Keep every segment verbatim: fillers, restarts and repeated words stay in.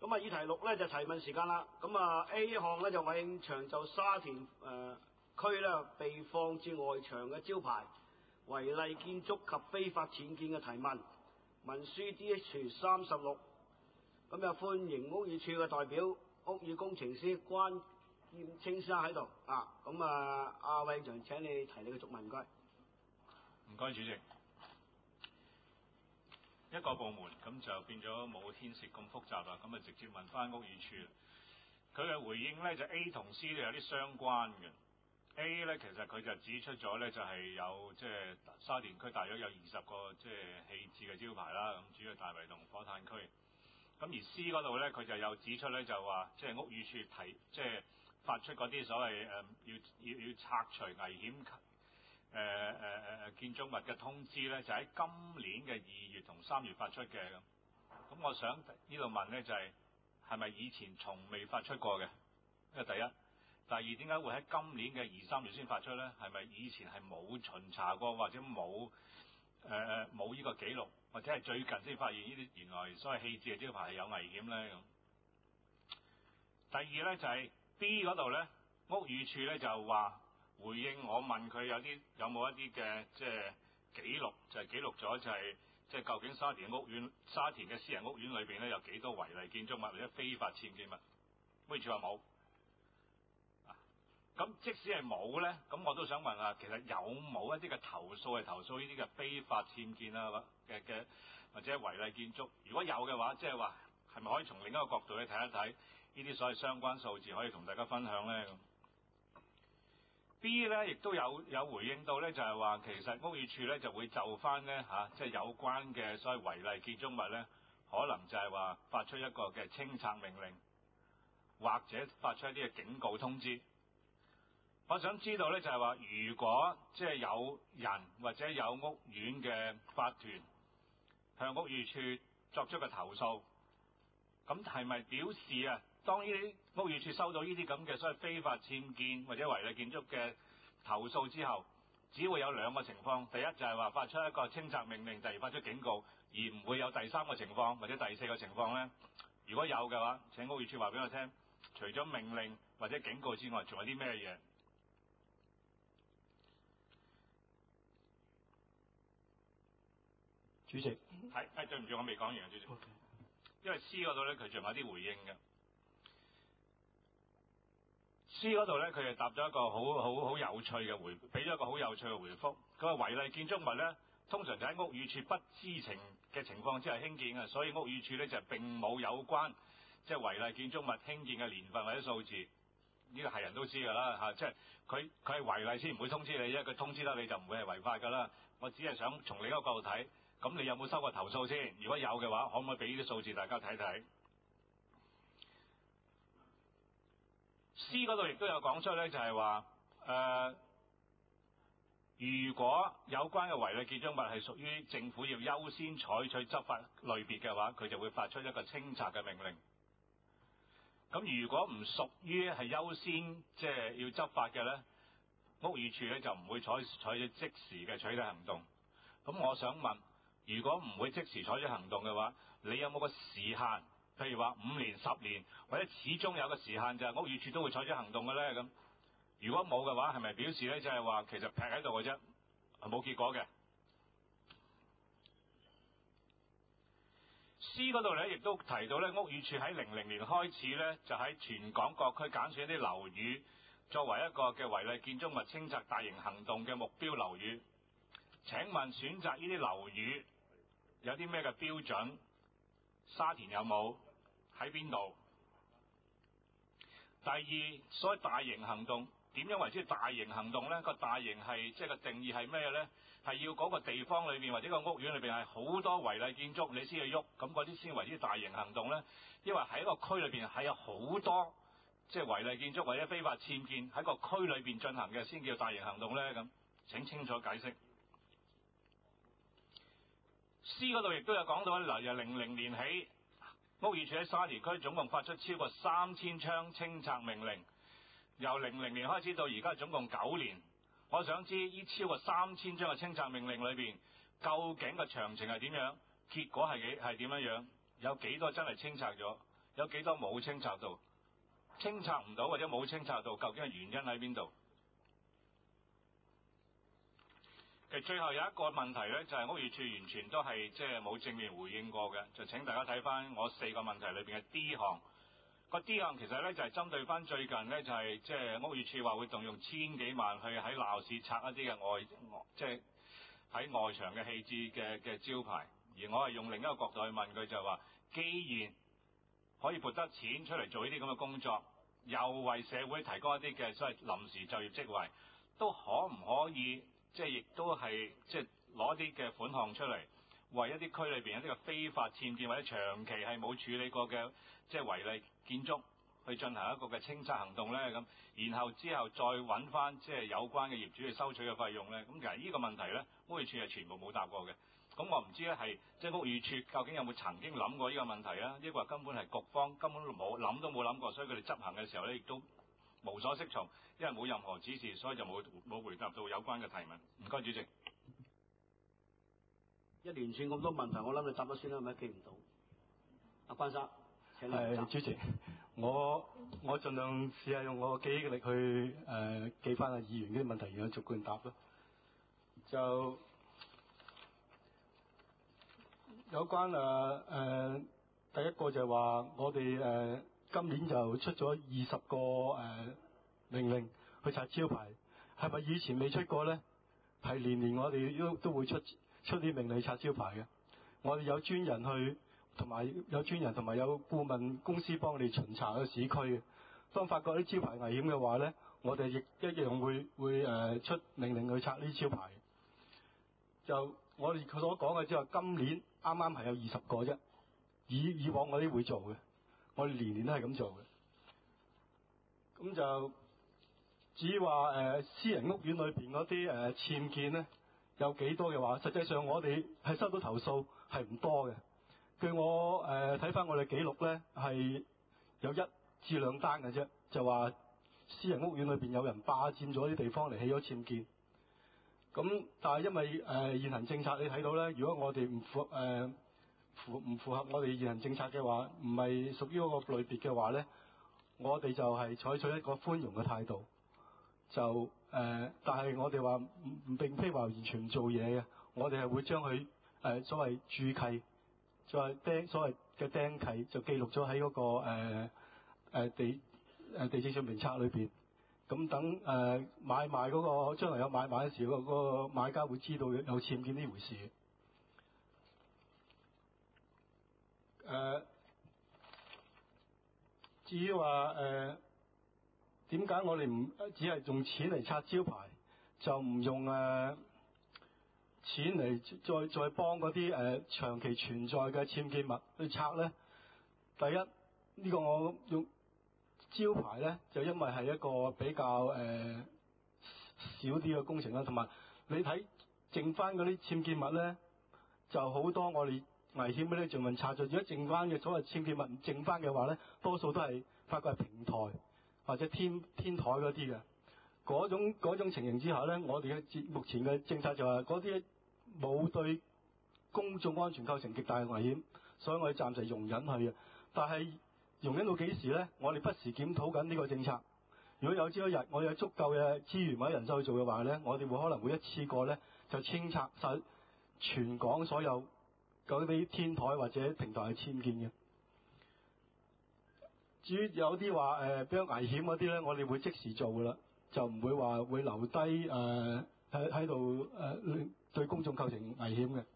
咁啊，議題六咧就提問時間啦。咁啊 A 項咧就韋慶祥就沙田誒、呃、區咧被放置外牆嘅招牌違例建築及非法僭建嘅提問，文書 D H 三十六。咁就歡迎屋宇署嘅代表屋宇工程師關劍青先生喺度啊。咁啊，阿韋慶祥請你提你嘅續問，唔該。 唔該，主席。一個部門咁就變咗冇牽涉咁複雜啦，咁啊直接問翻屋宇署。佢嘅回應呢，就 A 同 C 都有啲相關嘅。A 呢，其實佢就指出咗呢，就係、是、有即係、就是、沙田區大約有二十個即係棄置嘅招牌啦，咁主要大圍同火炭區。咁而 C 嗰度呢，佢就有指出呢，就話即係屋宇署提即係、就是、發出嗰啲所謂誒、呃、要要要拆除危險誒誒誒建築物嘅通知咧，就喺今年嘅二月同三月發出嘅咁。咁我想呢度問咧，就係係咪以前從未發出過嘅？呢個第一。第二，點解會喺今年嘅二三月先發出咧？係咪以前係冇巡查過，或者冇誒冇呢個記錄，或者係最近先發現呢啲原來所謂棄置嘅招牌係有危險咧咁？第二咧就係、是、B 嗰度咧，屋宇署咧就話。回應我問佢有啲有冇一啲嘅即係記錄，就係、是、記錄咗就係即係究竟沙田屋苑、沙田嘅私人屋苑裏邊咧有幾多違例建築物或者非法僭建物？屋宇署話冇。啊，咁即使係冇咧，咁我都想問下，其實有冇一啲嘅投訴係投訴呢啲嘅非法僭建啊嘅嘅或者違例建築？如果有嘅話，即係話係咪可以從另一個角度去睇一睇呢啲所謂相關數字，可以同大家分享咧？咁 B 咧亦都有有回應到咧，就係話其實屋宇署咧就會就翻咧嚇，即係有關嘅所謂違例建築物咧，可能就係話發出一個嘅清拆命令，或者發出一啲嘅警告通知。我想知道咧就係話，如果即係有人或者有屋苑嘅法團向屋宇署作出嘅投訴，咁係咪表示啊？當呢啲屋宇署收到呢啲咁嘅所謂非法僭建或者違例建築嘅投訴之後，只會有兩個情況：第一就係話發出一個清拆命令，第二發出警告，而唔會有第三個情況或者第四個情況呢？如果有嘅話，請屋宇署話俾我聽，除咗命令或者警告之外，仲有啲咩嘢？ 主席， 係係對唔住，我未講完啊，主席。Okay. 因為 C 嗰度咧，佢仲有啲回應嘅。C 嗰度咧，佢係答咗一個好好好有趣嘅回，俾咗一個好有趣嘅回覆。佢話違例建築物咧，通常就喺屋宇署不知情嘅情況之下興建嘅，所以屋宇署咧就並冇有關即係違例建築物興建嘅年份或者數字。呢個係人都知㗎啦嚇，即係佢佢係違例先唔會通知你啫，佢通知得你就唔會係違法㗎啦。我只係想從另一個角度睇，咁你有冇收過投訴先？如果有嘅話，可唔可以俾呢啲數字大家睇睇？C 嗰度亦都有講出咧，就係話誒，如果有關嘅違例建築物係屬於政府要優先採取執法類別嘅話，佢就會發出一個清拆嘅命令。咁如果唔屬於係優先即係要執法嘅咧，屋宇署咧就唔會採採取即時嘅取締行動。咁我想問，如果唔會即時採取行動嘅話，你有冇個時限？譬如話五年、十年，或者始終有個時限，就係屋宇署都會採取行動嘅咧。咁如果冇嘅話，係咪表示咧，就係話其實劈喺度嘅啫，係冇結果嘅？C 嗰度咧，亦都提到咧，屋宇署喺零零年開始咧，就喺全港各區揀選一啲樓宇，作為一個嘅違例建築物清拆大型行動嘅目標樓宇。請問選擇呢啲樓宇有啲咩嘅標準？沙田有冇？喺邊度？第二，所謂大型行動點樣為之大型行動呢？個大型係即係個定義係咩呢？係要嗰個地方裏邊或者個屋苑裏邊係好多違例建築，你先去喐，咁嗰啲先為之大型行動呢？因為喺一個區裏邊係有好多即係違例建築或者非法僭建喺個區裏邊進行嘅，先叫大型行動呢？咁請清楚解釋。C 嗰度亦都有講到，嗱，由零零年起，屋宇署喺沙田區總共發出超過三千槍清拆命令。由零零年開始到而家總共九年，我想知呢超過三千張嘅清拆命令裏邊，究竟個詳情係點樣？結果係幾係點樣樣？有幾多真係清拆咗？ 有幾多冇清拆到？清拆唔到或者冇清拆到，究竟係原因喺邊度？其實最後有一個問題咧，就係、是、屋宇署完全都係即係冇正面回應過嘅。就請大家睇翻我四個問題裏邊嘅 D 項。個 D 項其實咧就係、是、針對翻最近咧就係即係屋宇署話會動用千幾萬去喺鬧市拆一啲嘅外即係喺外牆嘅棄置嘅嘅招牌。而我係用另一個角度去問佢，就話既然可以撥得錢出嚟做呢啲咁嘅工作，又為社會提供一啲嘅所謂臨時就業職位，都可唔可以？即係亦都係即係攞啲嘅款項出嚟，為一啲區裏邊一啲嘅非法僭建或者長期係冇處理過嘅即係違例建築，去進行一個嘅清拆行動咧咁，然後之後再揾翻即係有關嘅業主去收取嘅費用咧。咁其實呢個問題咧，屋宇署係全部冇答過嘅。咁我唔知咧係即係屋宇署究竟有冇曾經諗過呢個問題啊？抑或根本係局方根本都冇諗都冇諗過，所以佢哋執行嘅時候咧亦都無所適從，因為冇任何指示，所以就冇冇回答到有關嘅提問。唔該，主席。 一連串咁多問題，我諗你答咗先啦，係咪記唔到？阿關生，請你答。 係主席，我我盡量試下用我嘅記憶力去誒、呃、記翻阿議員啲問題，然後逐管答咯。就有關誒誒、呃、第一個就係話我哋誒。呃今年就出咗二十個誒、呃、命令去拆招牌，係咪以前未出過咧？係年年我哋都都會出出啲命令拆招牌嘅。我哋有專人去，同埋有專人同埋有顧問公司幫我哋巡查個市區嘅。當發覺啲招牌危險嘅話咧，我哋亦一樣會會誒、呃、出命令去拆呢啲招牌。就我哋所講嘅之後，今年啱啱係有二十個啫。以以往我哋會做嘅。我哋年年都係咁做嘅，咁就至於話誒、呃、私人屋苑裏邊嗰啲誒僭建咧有幾多嘅話，實際上我哋係收到投訴係唔多嘅。據我誒睇翻我哋記錄咧，係有一至兩單嘅啫，就話私人屋苑裏邊有人霸佔咗啲地方嚟起咗僭建。咁但係因為誒、呃、現行政策你睇到咧，如果我哋唔符合誒。呃符唔符合我哋現行政策嘅話，唔係屬於嗰個類別嘅話咧，我哋就係採取一個寬容嘅態度。就誒、呃，但係我哋話唔並非話完全唔做嘢嘅，我哋係會將佢誒、呃、所謂註契，再釘所謂嘅釘契，就記錄咗喺嗰個誒、呃呃、地誒地政署名冊裏邊。咁等誒買賣嗰、那個將來有買賣嘅時候，嗰、那個買家會知道有僭建呢回事。誒、呃，至於話誒點解我哋唔只係用錢嚟拆招牌，就唔用誒、呃、錢嚟再再幫嗰啲誒長期存在嘅僭建物去拆咧？第一，呢、呢個我用招牌咧，就因為係一個比較誒、呃、少啲嘅工程啦，同埋你睇剩翻嗰啲僭建物咧，就好多我哋危險嗰啲盡量拆咗，如果剩翻嘅所謂僭建物剩翻嘅話咧，多數都係發覺係平台或者天天台嗰啲嘅。嗰種嗰種情形之下咧，我哋嘅目前嘅政策就係嗰啲冇對公眾安全構成極大嘅危險，所以我哋暫時容忍佢嘅。但係容忍到幾時咧？我哋不時檢討緊呢個政策。如果有朝一日我有足夠嘅資源或者人手去做嘅話咧，我哋會可能會一次過咧就清拆晒全港所有嗰啲天台或者平台係僭建嘅。至於有啲話誒比較危險嗰啲咧，我哋會即時做噶啦，就唔會話會留低誒喺喺度誒對公眾構成危險嘅。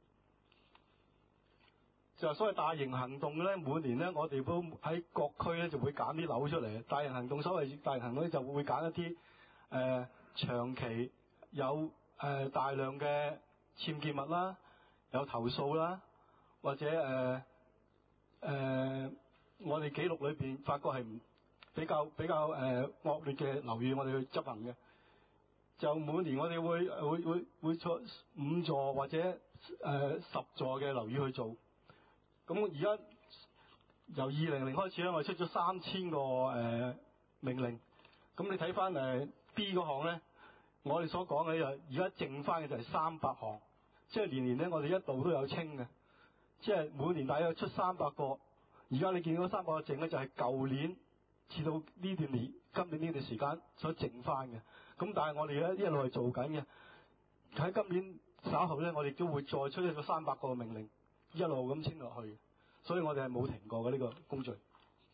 就所謂大型行動咧，每年咧我哋都喺各區咧就會揀啲樓出嚟。大型行動，所謂大型行動咧就會揀一啲誒、呃、長期有誒、呃、大量嘅僭建物啦。有投訴啦，或者誒誒、呃呃，我哋記錄裏邊發覺係唔比較比較誒、呃、惡劣嘅樓宇，我哋去執行嘅。就每年我哋會會會會出五座或者誒、呃、十座嘅樓宇去做。咁而家由二零零開始咧，我哋出咗三千個誒、呃、命令。咁你睇翻誒 B 嗰項咧，我哋所講嘅就而家剩翻嘅就係三百項。即係年年咧，我哋一度都有清嘅，即係每年大約出三百個，而而家你見到三百個證咧，就係舊年至到呢段年，今年呢段時間所剩翻嘅。咁但係我哋咧一路係做緊嘅，喺今年稍後咧，我哋都會再出一個三百個命令，一路咁清落去。所以我哋係冇停過嘅呢、這個工序。誒、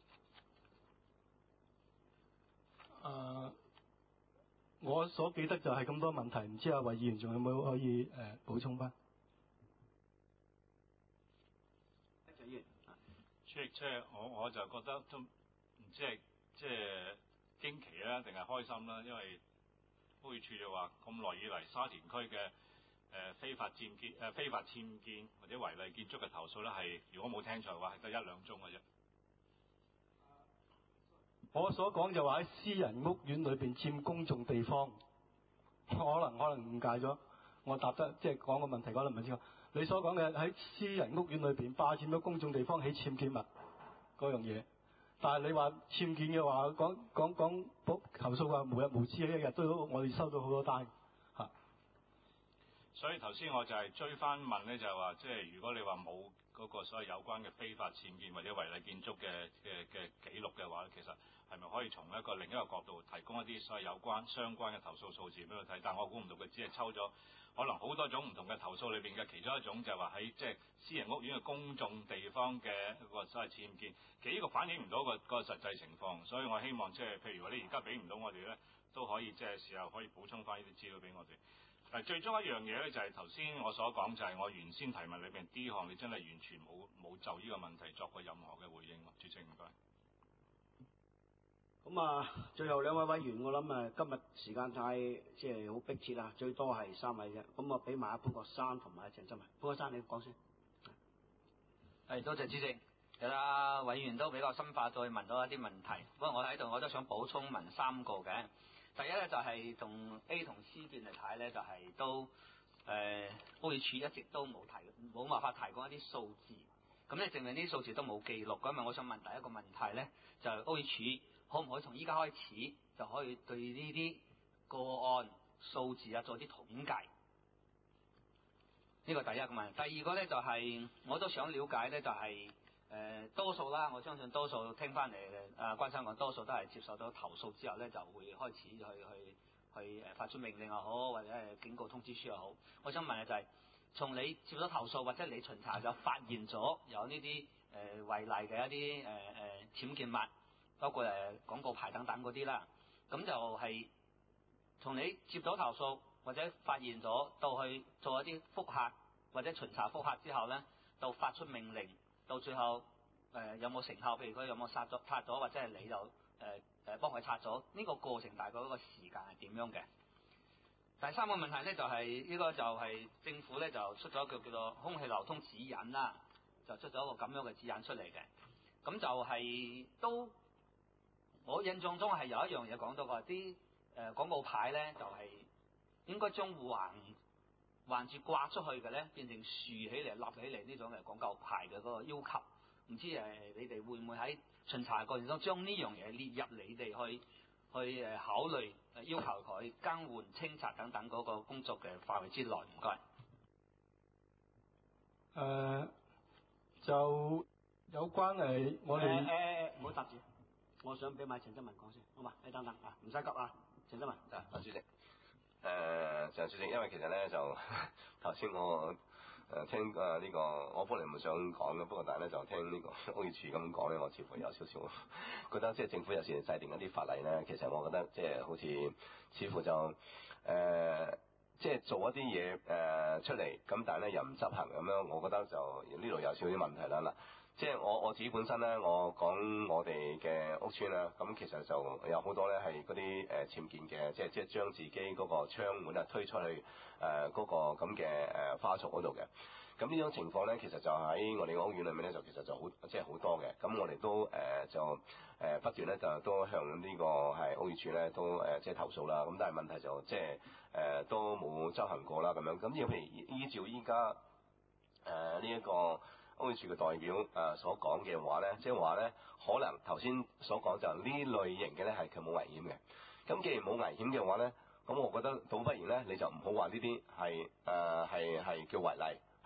呃，我所記得就係咁多問題，唔知阿韋議員仲有冇可以誒、呃、補充翻？ 即係即係我我就覺得都唔知係即係驚奇啦，定係開心啦，因為屋宇署就話咁耐以嚟沙田區嘅誒、呃、非法僭建誒、呃、非法僭建或者違例建築嘅投訴咧，係如果冇聽錯嘅話係得一兩宗嘅啫。 我所講就話喺私人屋苑裏邊佔公眾地方，可能可能誤解咗，我答得即係講個問題講得唔係清楚。你所講嘅喺私人屋苑裏邊霸佔咗公眾地方起僭建物嗰樣嘢，但係你話僭建嘅話，講講講保投訴話無日無之，一日都我哋收到好多單嚇。 所以頭先我就係追翻問咧，就係話即係如果你話冇嗰個所謂有關嘅非法僭建或者違例建築嘅嘅嘅記錄嘅話，其實係咪可以從一個另一個角度提供一啲所謂有關相關嘅投訴數字俾佢睇？但我估唔到佢只係抽咗可能好多種唔同嘅投訴裏邊嘅其中一種，就係話喺即係私人屋苑嘅公眾地方嘅一個所謂僭建，其實呢個反映唔到個個實際情況，所以我希望即係譬如話你而家俾唔到我哋咧，都可以即係時候可以補充翻呢啲資料俾我哋。但最終一樣嘢咧，就係頭先我所講，就係我原先提問裏邊 D 項，你真係完全冇冇就呢個問題作過任何嘅回應。主席唔該。 咁啊，最後兩位委員，我諗啊，今日時間太即係好迫切啦，最多係三位啫。咁我俾埋阿潘國山同埋鄭振文。潘國山，你講先。 係，多謝主席。其實啊，委員都比較深化，再問到一啲問題。不過我喺度我都想補充問三個嘅。第一咧就係同 A 同 C 段嚟睇咧，就係、是、都誒屋宇署一直都冇提冇辦法提供一啲數字。咁咧證明呢啲數字都冇記錄。咁啊，我想問第一個問題咧，就係屋宇署可唔可以從依家開始就可以對呢啲個案數字啊做啲統計？呢個第一個問題。第二個咧就係、是、我都想了解咧，就係、是、誒、呃、多數啦，我相信多數聽翻嚟嘅啊關生講，多數都係接受到投訴之後咧，就會開始去去去誒發出命令又好，或者係警告通知書又好。我想問嘅就係、是、從你接到投訴或者你巡查就發現咗有呢啲誒違例嘅一啲誒誒僭建物，包括誒廣告牌等等嗰啲啦，咁就係從你接到投訴或者發現咗，到去做一啲覆核或者巡查覆核之後咧，到發出命令，到最後誒、呃、有冇成效？譬如佢有冇殺咗拆咗，或者係你就誒誒幫佢拆咗，呢、這個過程大概嗰個時間係點樣嘅？第三個問題咧就係、是、呢、這個就係政府咧就出咗一個叫做空氣流通指引啦，就出咗一個咁樣嘅指引出嚟嘅，咁就係都。我印象中係有一樣嘢講到話，啲誒廣告牌咧就係、是、應該將橫橫住掛出去嘅咧，變成豎起嚟、立起嚟呢種嘅廣告牌嘅嗰個要求。唔知誒你哋會唔會喺巡查過程中將呢樣嘢列入你哋去去誒考慮要求佢更換、清拆等等嗰個工作嘅範圍之內？唔該。 誒、呃，就有關誒我哋誒誒唔好答住。我想俾埋鄭振文講先，好嘛？你等等啊，唔使急啊，鄭振文。 啊，主席，誒、呃，鄭主席，因為其實咧就頭先我誒、呃、聽誒呢、呃這個，我本嚟唔想講嘅，不過但係咧就聽呢個屋宇署咁講咧，我似乎有少少覺得即係政府有時制定一啲法例咧，其實我覺得即係好似似乎就誒、呃、即係做一啲嘢誒出嚟，咁但係咧又唔執行咁樣，我覺得就呢度有少少問題啦嗱。即係我我自己本身咧，我講我哋嘅屋邨啦，咁其實就有好多咧係嗰啲誒僭建嘅，即係即係將自己嗰個窗門啊推出去誒嗰、呃嗰個咁嘅誒花槽嗰度嘅。咁呢種情況咧，其實就喺我哋嘅屋苑裏面咧，就其實就好即係好多嘅。咁我哋都誒、呃、就誒、呃、不斷咧就都向呢個係屋宇署咧都誒即係投訴啦。咁但係問題就即係誒都冇執行過啦咁樣。咁要譬如依照依家誒呢一個屋宇署嘅代表誒、呃、所講嘅話咧，即係話咧，可能頭先所講就呢類型嘅咧係佢冇危險嘅。咁既然冇危險嘅話咧，咁我覺得倒不如咧你就唔好話呢啲係誒係係叫違例，係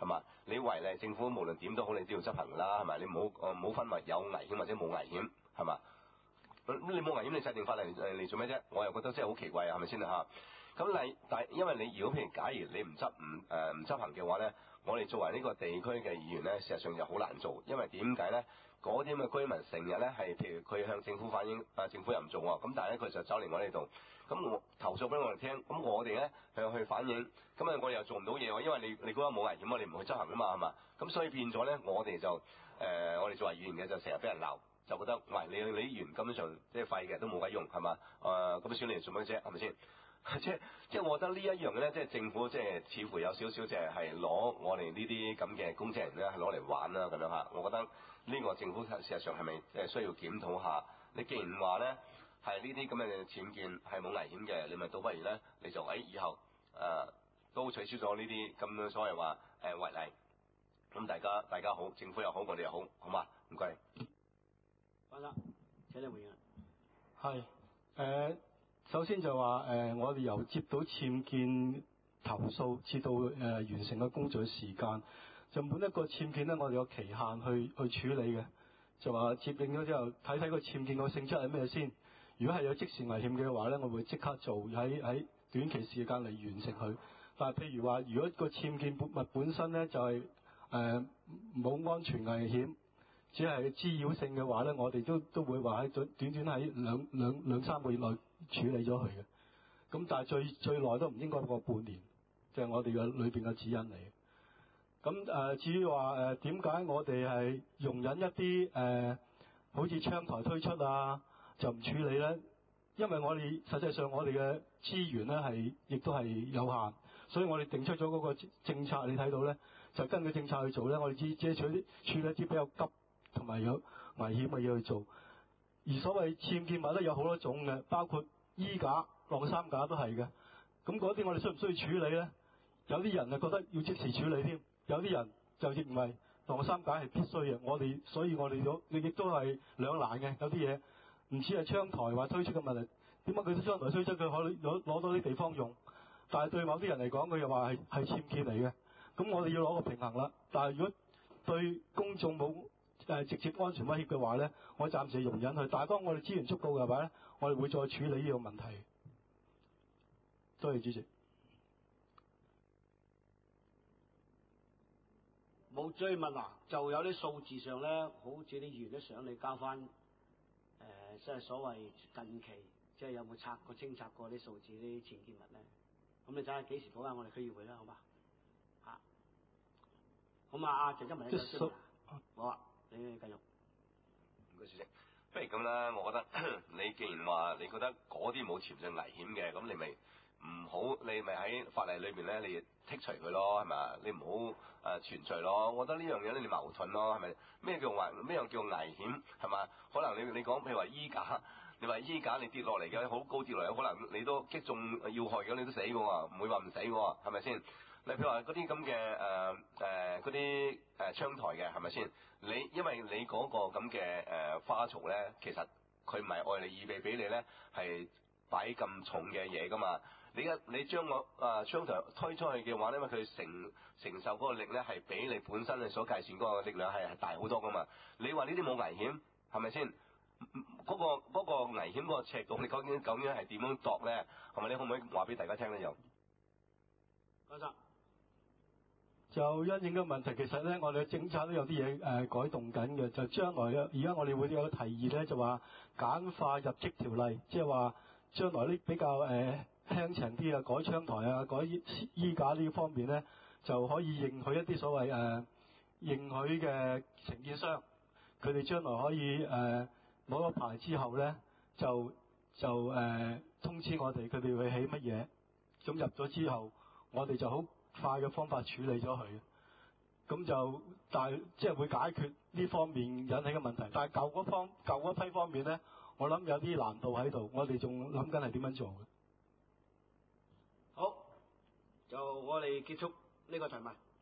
係嘛？你違例政府無論點都好，你都要執行㗎啦，係咪？你唔好誒唔好分為有危險或者冇危險，係嘛？你冇危險，你制定法例嚟嚟做咩啫？我又覺得真係好奇怪啊，係咪先啊？咁你但係因為你如果譬如假如你唔執唔誒唔執行嘅話咧，我哋作為呢個地區嘅議員咧，事實上就好難做，因為點解咧？嗰啲咁嘅居民成日咧係譬如佢向政府反映，啊政府又唔做喎，咁但係咧佢就走嚟我呢度，咁我投訴俾我哋聽，咁我哋咧向佢反映，咁啊我哋又做唔到嘢喎，因為你你覺得冇危險，你唔去執行啊嘛，係嘛？咁所以變咗咧，我哋就誒、呃、我哋作為議員嘅就成日俾人鬧。就覺得喂，你你啲議員根本上即係廢嘅，都冇鬼用係嘛？誒咁選你嚟做乜啫？係咪先？即係即係我覺得呢一樣咧，即係政府即係似乎有少少就係攞我哋呢啲咁嘅公職人咧，係攞嚟玩啦咁樣嚇。我覺得呢個政府事實上係咪誒需要檢討下？你既然話咧係呢啲咁嘅僭建係冇危險嘅，你咪倒不如咧你就喺以後誒、呃、都取消咗呢啲咁樣所謂話誒違例。咁大家大家好，政府又好，我哋又好，好嘛？唔該。 關生，請你回應。 係誒、呃，首先就話誒、呃，我哋由接到僭建投訴至到誒、呃、完成嘅工作嘅時間，就每一個僭建咧，我哋有期限去去處理嘅。就話接應咗之後，睇睇個僭建個性質係咩先。如果係有即時危險嘅話咧，我會即刻做喺喺短期時間嚟完成佢。但係譬如話，如果個僭建物本身咧就係誒冇安全危險，只係滋擾性嘅話咧，我哋都都會話喺短短短喺兩兩兩三個月內處理咗佢嘅。咁但係最最耐都唔應該過半年，即係我哋嘅裏邊嘅指引嚟。咁誒、呃、至於話誒點解我哋係容忍一啲誒、呃、好似窗台推出啊，就唔處理咧？因為我哋實際上我哋嘅資源咧係亦都係有限，所以我哋定出咗嗰個政策，你睇到咧就根據政策去做咧。我哋只只係處理處理一啲比較急同埋有危險嘅嘢去做。而所謂僭建物咧有好多種嘅，包括衣架、晾衫架都係嘅。咁嗰啲我哋需唔需要處理咧？有啲人啊覺得要即時處理添，有啲人就認為晾衫架係必須嘅。我哋所以我哋都亦都係兩難嘅。有啲嘢唔似係窗台話推出嘅問題，點解佢啲窗台推出佢可以攞攞到啲地方用？但係對某啲人嚟講，佢又話係係僭建嚟嘅。咁我哋要攞個平衡啦。但係如果對公眾冇誒直接安全威脅嘅話咧，我暫時容忍佢。但係當我哋資源足夠嘅話咧，我哋會再處理呢個問題。多謝主席。 冇追問啊，就有啲數字上咧，好似啲議員都想你交翻誒，即係所謂近期，即係有冇拆過清拆過啲數字啲僭建物咧？咁你睇下幾時講下我哋區議會啦，好嘛？嚇，咁啊，阿鄭一文你繼續。好啊，你繼續。 唔該，主席。不如咁啦，我覺得你既然話你覺得嗰啲冇潛在危險嘅，咁你咪唔好，你咪喺法例裏邊咧，你剔除佢咯，係咪？你唔好誒存在咯。我覺得呢樣嘢咧，你矛盾咯，係咪？咩叫危？咩樣叫危險？係嘛？可能你你講譬如話衣架，你話衣架你跌落嚟嘅好高跌落嚟，可能你都擊中要害嘅，你都死嘅喎，唔會話唔死嘅喎，係咪先？你譬如話嗰啲咁嘅誒誒嗰啲誒窗台嘅係咪先？你因為你嗰個咁嘅誒花槽咧，其實佢唔係愛嚟預備俾你咧，係擺咁重嘅嘢噶嘛。你一你將個啊窗台推出去嘅話咧，因為佢承承受嗰個力咧係比你本身你所計算嗰個力量係係大好多噶嘛。你話呢啲冇危險係咪先？嗰個嗰個危險嗰個尺度，你究竟究竟係點樣度咧？係咪？你可唔可以話俾大家聽咧？又多謝。 就因應嘅問題，其實咧，我哋嘅政策都有啲嘢誒改動緊嘅。就將來而家我哋會有個提議咧，就話簡化入職條例，即係話將來啲比較誒、呃、輕長啲啊，改窗台啊，改衣架呢方面咧，就可以認許一啲所謂誒、呃、認許嘅承建商，佢哋將來可以誒攞咗牌之後咧，就就誒、呃、通知我哋佢哋會起乜嘢，咁入咗之後，我哋就好快嘅方法處理咗佢，咁就但係即係會解決呢方面引起嘅問題。但係舊嗰方舊嗰批方面咧，我諗有啲難度喺度，我哋仲諗緊係點樣做嘅。 好，就我哋結束呢個提問。